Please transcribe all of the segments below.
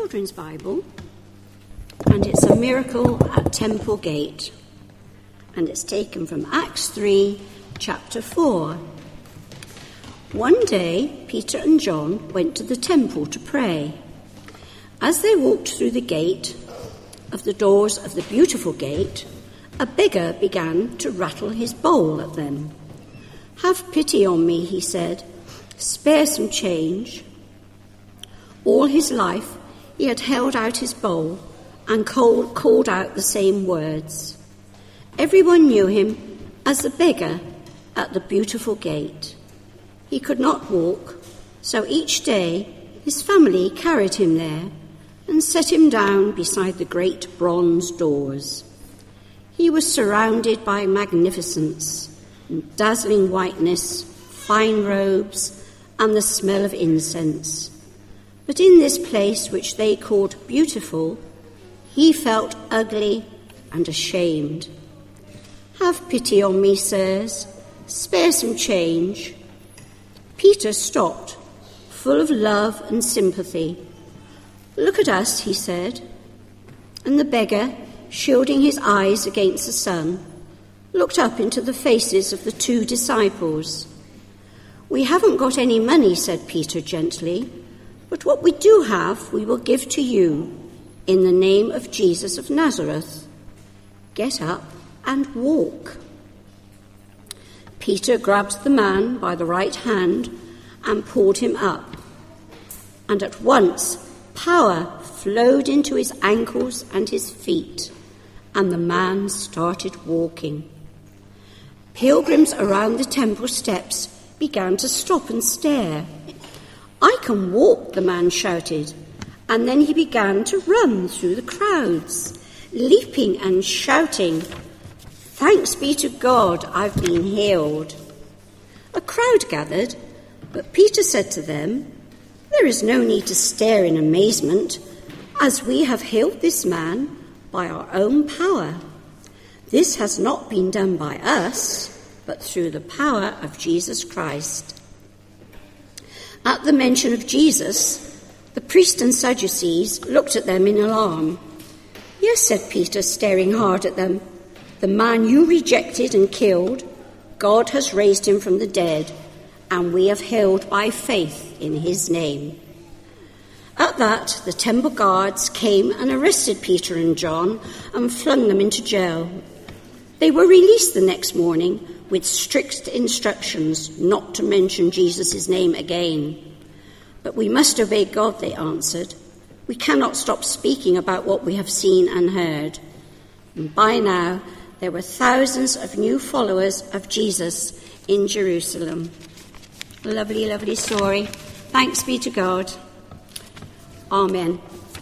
children's Bible, and it's a miracle at Temple Gate, and it's taken from Acts 3, chapter 4. One day, Peter and John went to the temple to pray. As they walked through the gate of the doors of the beautiful gate, a beggar began to rattle his bowl at them. "Have pity on me," he said. "Spare some change." All his life he had held out his bowl and called out the same words. Everyone knew him as the beggar at the beautiful gate. He could not walk, so each day his family carried him there and set him down beside the great bronze doors. He was surrounded by magnificence, dazzling whiteness, fine robes, and the smell of incense. But in this place, which they called beautiful, he felt ugly and ashamed. "Have pity on me, sirs. Spare some change." Peter stopped, full of love and sympathy. "Look at us," he said. And the beggar, shielding his eyes against the sun, looked up into the faces of the two disciples. "We haven't got any money," said Peter gently, "but what we do have we will give to you, in the name of Jesus of Nazareth. Get up and walk." Peter grabbed the man by the right hand and pulled him up, and at once power flowed into his ankles and his feet, and the man started walking. Pilgrims around the temple steps began to stop and stare. "I can walk," the man shouted, and then he began to run through the crowds, leaping and shouting, "Thanks be to God, I've been healed." A crowd gathered, but Peter said to them, "There is no need to stare in amazement, as we have healed this man by our own power. This has not been done by us, but through the power of Jesus Christ." At the mention of Jesus, the priests and Sadducees looked at them in alarm. "Yes," said Peter, staring hard at them, "the man you rejected and killed, God has raised him from the dead, and we have held by faith in his name." At that, the temple guards came and arrested Peter and John and flung them into jail. They were released the next morning with strict instructions not to mention Jesus' name again. "But we must obey God," they answered. "We cannot stop speaking about what we have seen and heard." And by now, there were thousands of new followers of Jesus in Jerusalem. Lovely, lovely story. Thanks be to God. Amen.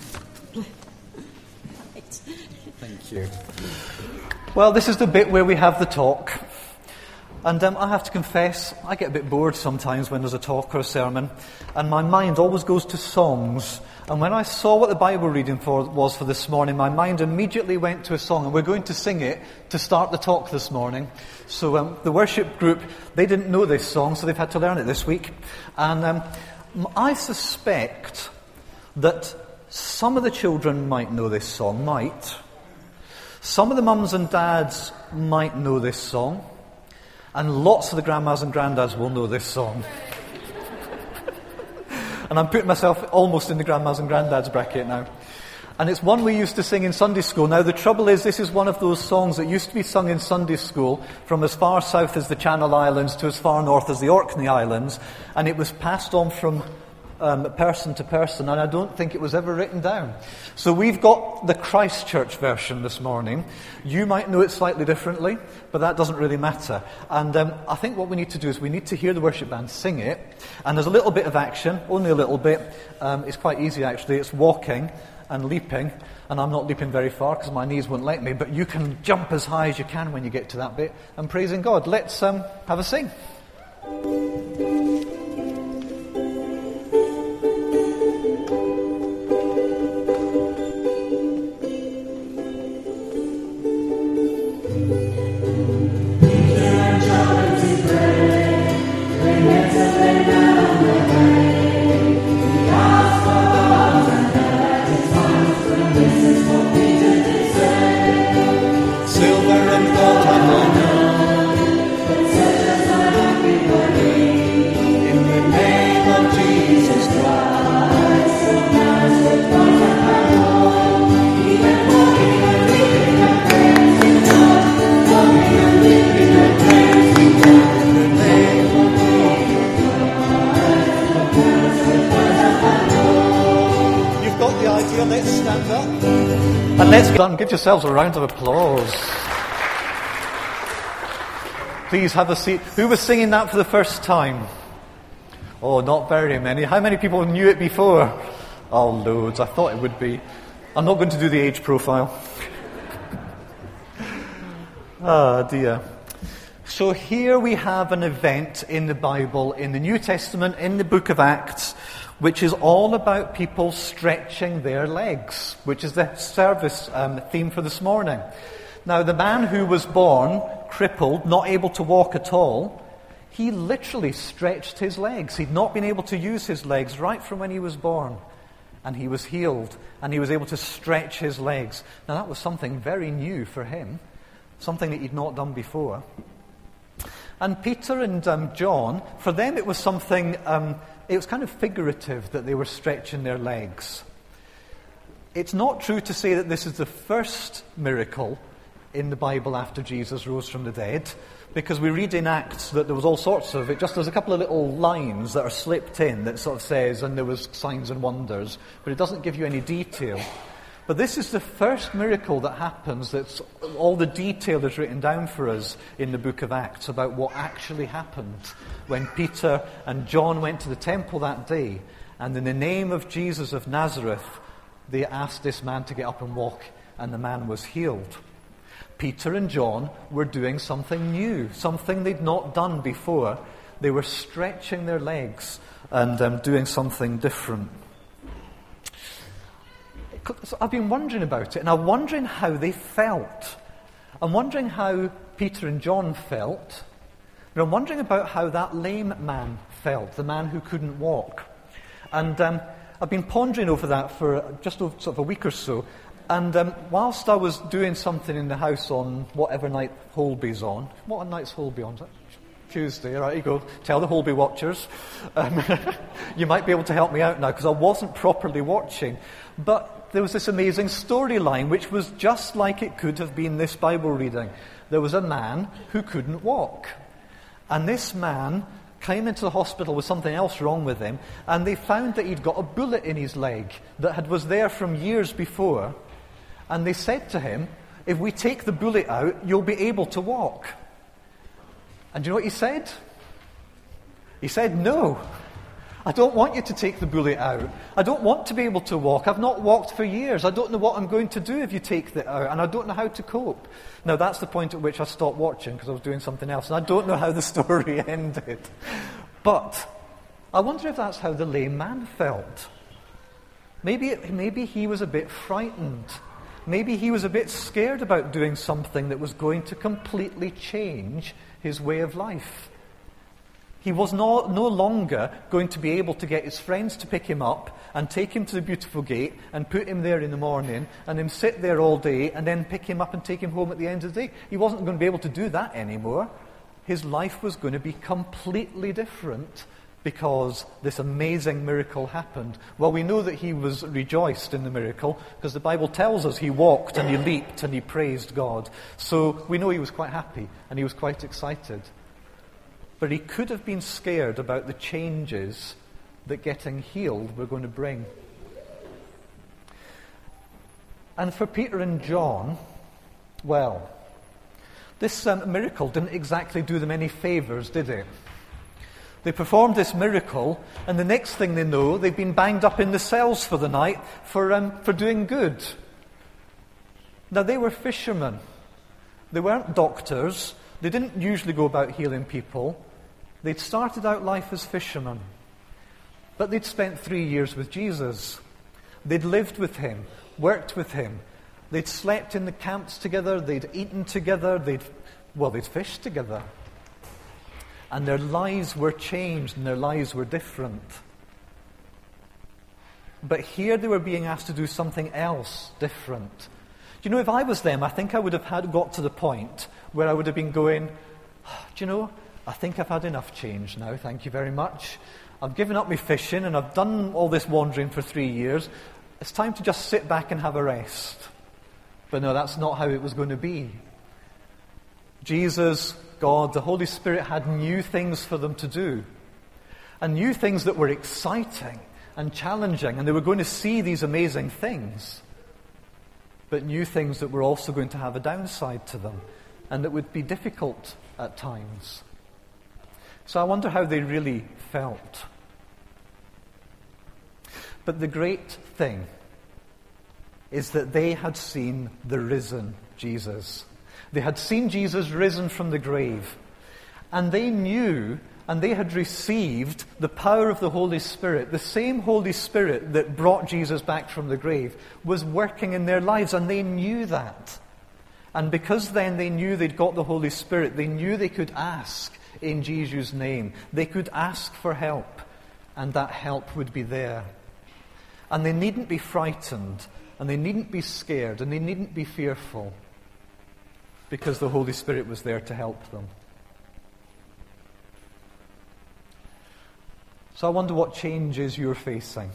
Thank you. Well, this is the bit where we have the talk. And I have to confess, I get a bit bored sometimes when there's a talk or a sermon, and my mind always goes to songs. And when I saw what the Bible reading was for this morning, my mind immediately went to a song, and we're going to sing it to start the talk this morning. So the worship group, they didn't know this song, so they've had to learn it this week. And I suspect that some of the children might know this song, Some of the mums and dads might know this song. And lots of the grandmas and granddads will know this song. And I'm putting myself almost in the grandmas and granddads bracket now. And it's one we used to sing in Sunday school. Now, the trouble is, this is one of those songs that used to be sung in Sunday school from as far south as the Channel Islands to as far north as the Orkney Islands. And it was passed on from person to person, and I don't think it was ever written down. So we've got the Christchurch version this morning. You might know it slightly differently, but that doesn't really matter. And I think what we need to do is we need to hear the worship band sing it, and there's a little bit of action, only a little bit. It's quite easy actually. It's walking and leaping, and I'm not leaping very far because my knees won't let me, but you can jump as high as you can when you get to that bit, and praising God. Let's have a sing. Let's got the idea. Let's stand up. And let's give yourselves a round of applause. Please have a seat. Who was singing that for the first time? Oh, not very many. How many people knew it before? Oh, loads. I thought it would be. I'm not going to do the age profile. Ah, dear. So here we have an event in the Bible, in the New Testament, in the book of Acts, which is all about people stretching their legs, which is the service theme for this morning. Now, the man who was born crippled, not able to walk at all, he literally stretched his legs. He'd not been able to use his legs right from when he was born. And he was healed, and he was able to stretch his legs. Now, that was something very new for him, something that he'd not done before. And Peter and John, for them it was something, it was kind of figurative that they were stretching their legs. It's not true to say that this is the first miracle in the Bible after Jesus rose from the dead, because we read in Acts that there was all sorts of it. Just there's a couple of little lines that are slipped in that sort of says, and there was signs and wonders, but it doesn't give you any detail. But this is the first miracle that happens that's all the detail is written down for us in the book of Acts about what actually happened when Peter and John went to the temple that day, and in the name of Jesus of Nazareth, they asked this man to get up and walk, and the man was healed. Peter and John were doing something new, something they'd not done before. They were stretching their legs and doing something different. So I've been wondering about it, and I'm wondering how they felt. I'm wondering how Peter and John felt. And I'm wondering about how that lame man felt, the man who couldn't walk. And I've been pondering over that for just sort of a week or so. And whilst I was doing something in the house on whatever night Holby's on, what night's Holby on? Tuesday, right, you go. Tell the Holby watchers. You might be able to help me out now, because I wasn't properly watching. But there was this amazing storyline, which was just like it could have been this Bible reading. There was a man who couldn't walk. And this man came into the hospital with something else wrong with him, and they found that he'd got a bullet in his leg that was there from years before. And they said to him, if we take the bullet out, you'll be able to walk. And do you know what he said? He said, no, I don't want you to take the bullet out. I don't want to be able to walk. I've not walked for years. I don't know what I'm going to do if you take that out, and I don't know how to cope. Now, that's the point at which I stopped watching, because I was doing something else, and I don't know how the story ended. But I wonder if that's how the lame man felt. Maybe he was a bit frightened. Maybe he was a bit scared about doing something that was going to completely change his way of life. He was no longer going to be able to get his friends to pick him up and take him to the Beautiful Gate and put him there in the morning and him sit there all day and then pick him up and take him home at the end of the day. He wasn't going to be able to do that anymore. His life was going to be completely different because this amazing miracle happened. Well, we know that he was rejoiced in the miracle because the Bible tells us he walked and he leaped and he praised God. So we know he was quite happy and he was quite excited. But he could have been scared about the changes that getting healed were going to bring. And for Peter and John, well, this miracle didn't exactly do them any favours, did it? They performed this miracle, and the next thing they know, they've been banged up in the cells for the night for doing good. Now, they were fishermen. They weren't doctors. They didn't usually go about healing people. They'd started out life as fishermen. But they'd spent 3 years with Jesus. They'd lived with him, worked with him. They'd slept in the camps together. They'd eaten together. They'd fished together. And their lives were changed and their lives were different. But here they were being asked to do something else different. Do you know, if I was them, I think I would have got to the point where I would have been going, do you know, I think I've had enough change now, thank you very much. I've given up my fishing and I've done all this wandering for 3 years. It's time to just sit back and have a rest. But no, that's not how it was going to be. Jesus, God, the Holy Spirit had new things for them to do. And new things that were exciting and challenging, and they were going to see these amazing things, but knew things that were also going to have a downside to them, and that would be difficult at times. So I wonder how they really felt. But the great thing is that they had seen the risen Jesus. They had seen Jesus risen from the grave. And they knew, and they had received the power of the Holy Spirit. The same Holy Spirit that brought Jesus back from the grave was working in their lives, and they knew that. And because then they knew they'd got the Holy Spirit, they knew they could ask in Jesus' name. They could ask for help, and that help would be there. And they needn't be frightened, and they needn't be scared, and they needn't be fearful, because the Holy Spirit was there to help them. So I wonder what changes you're facing.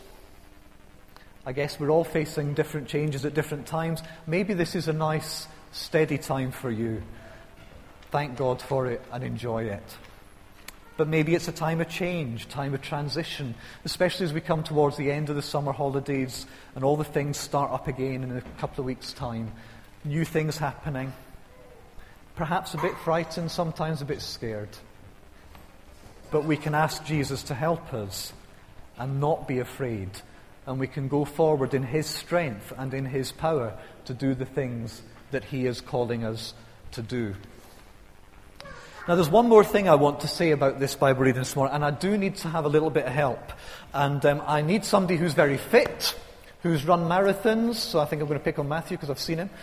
I guess we're all facing different changes at different times. Maybe this is a nice, steady time for you. Thank God for it and enjoy it. But maybe it's a time of change, time of transition, especially as we come towards the end of the summer holidays and all the things start up again in a couple of weeks' time. New things happening. Perhaps a bit frightened, sometimes a bit scared. But we can ask Jesus to help us and not be afraid. And we can go forward in His strength and in His power to do the things that He is calling us to do. Now, there's one more thing I want to say about this Bible reading this morning, and I do need to have a little bit of help. And I need somebody who's very fit, who's run marathons. So I think I'm going to pick on Matthew because I've seen him.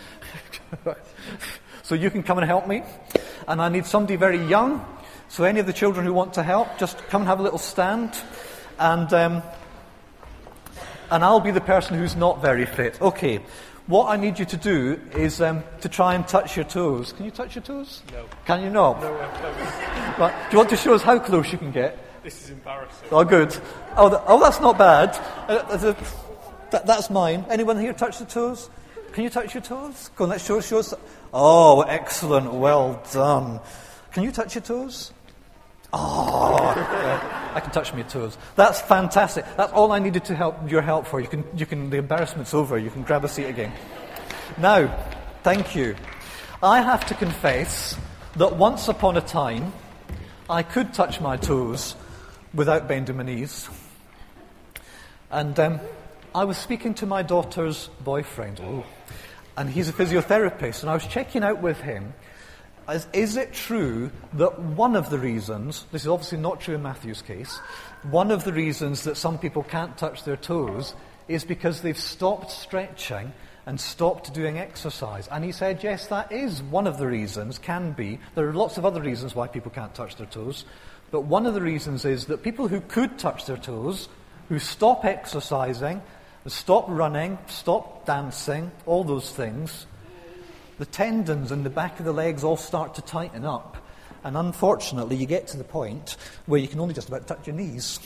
So you can come and help me. And I need somebody very young. So any of the children who want to help, just come and have a little stand. And I'll be the person who's not very fit. Okay. What I need you to do is to try and touch your toes. Can you touch your toes? No. Can you not? No, I'm close. Right. Do you want to show us how close you can get? This is embarrassing. Oh, good. Oh, that's not bad. That's mine. Anyone here touch the toes? Can you touch your toes? Go on, let's show us. Oh, excellent. Well done. Can you touch your toes? Oh, yeah, I can touch my toes. That's fantastic. That's all I needed to your help for. You can. The embarrassment's over. You can grab a seat again. Now, thank you. I have to confess that once upon a time, I could touch my toes without bending my knees. And I was speaking to my daughter's boyfriend, and he's a physiotherapist, and I was checking out with him. Is it true that one of the reasons, this is obviously not true in Matthew's case, one of the reasons that some people can't touch their toes is because they've stopped stretching and stopped doing exercise? And he said, yes, that is one of the reasons, can be. There are lots of other reasons why people can't touch their toes, but one of the reasons is that people who could touch their toes, who stop exercising, stop running, stop dancing, all those things, the tendons in the back of the legs all start to tighten up. And unfortunately, you get to the point where you can only just about touch your knees.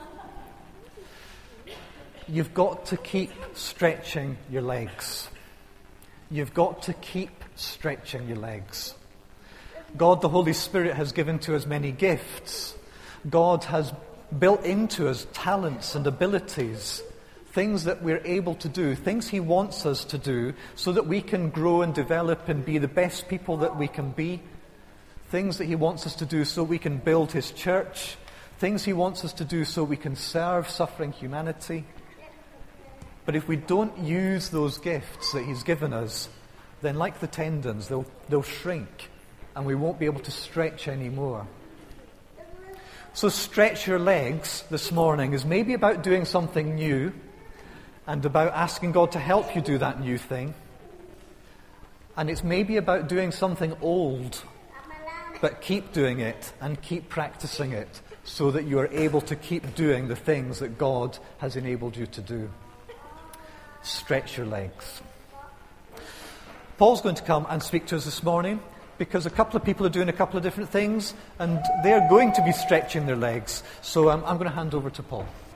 You've got to keep stretching your legs. You've got to keep stretching your legs. God, the Holy Spirit, has given to us many gifts. God has built into us talents and abilities, things that we're able to do, things He wants us to do so that we can grow and develop and be the best people that we can be, things that He wants us to do so we can build His church, things He wants us to do so we can serve suffering humanity. But if we don't use those gifts that He's given us, then like the tendons, they'll shrink and we won't be able to stretch anymore. So stretch your legs this morning is maybe about doing something new, and about asking God to help you do that new thing. And it's maybe about doing something old, but keep doing it and keep practicing it so that you are able to keep doing the things that God has enabled you to do. Stretch your legs. Paul's going to come and speak to us this morning because a couple of people are doing a couple of different things and they're going to be stretching their legs. So I'm going to hand over to Paul.